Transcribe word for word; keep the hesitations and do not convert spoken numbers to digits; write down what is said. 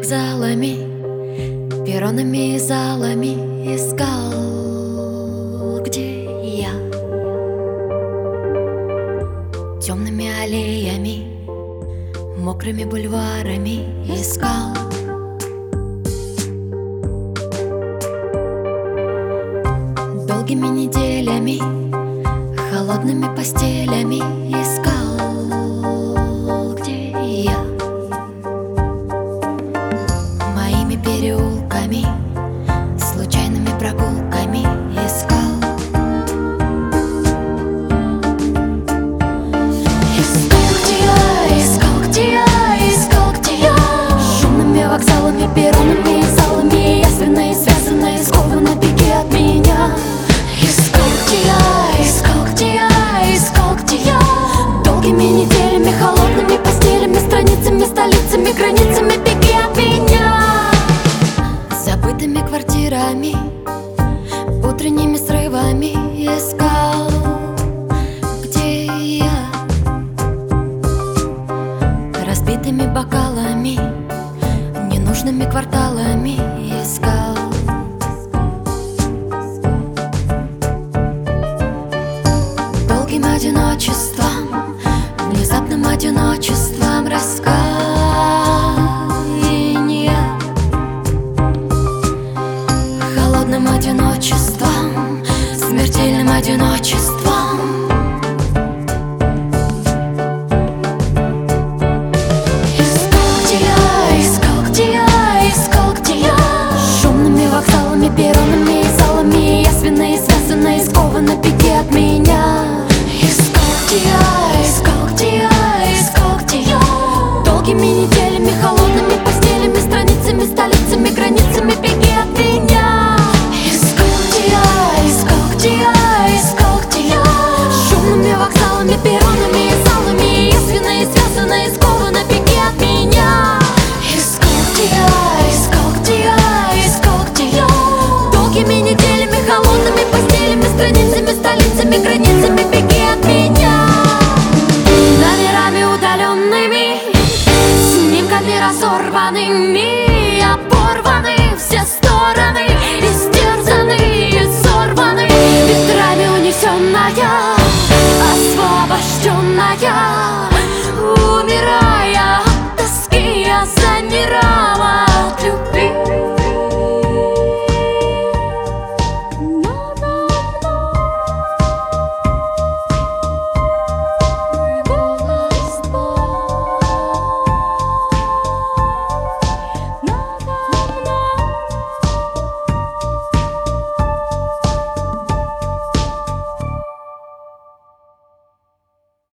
вокзалами, перронами и залами искал, где я. Темными аллеями, мокрыми бульварами искал. Долгими неделями, холодными постелями искал, где я. Моими переулками, случайными прогулками искал. Искал, где я, искал, где я, искал, где я. Шумными вокзалами, перронами и залами, ясвенно и связанно, и сковано, беги от меня. Искал, где я, искал, где я, искал, где я. Долгими неделями, холодными постелями, страницами, столицами, границами, беги от меня. Забытыми квартирами, утренними срывами искал, где я. Разбитыми бокалами, ненужными кварталами искал. Долгим одиночеством, внезапным одиночеством раскаяния, холодным одиночеством, смертельным одиночеством.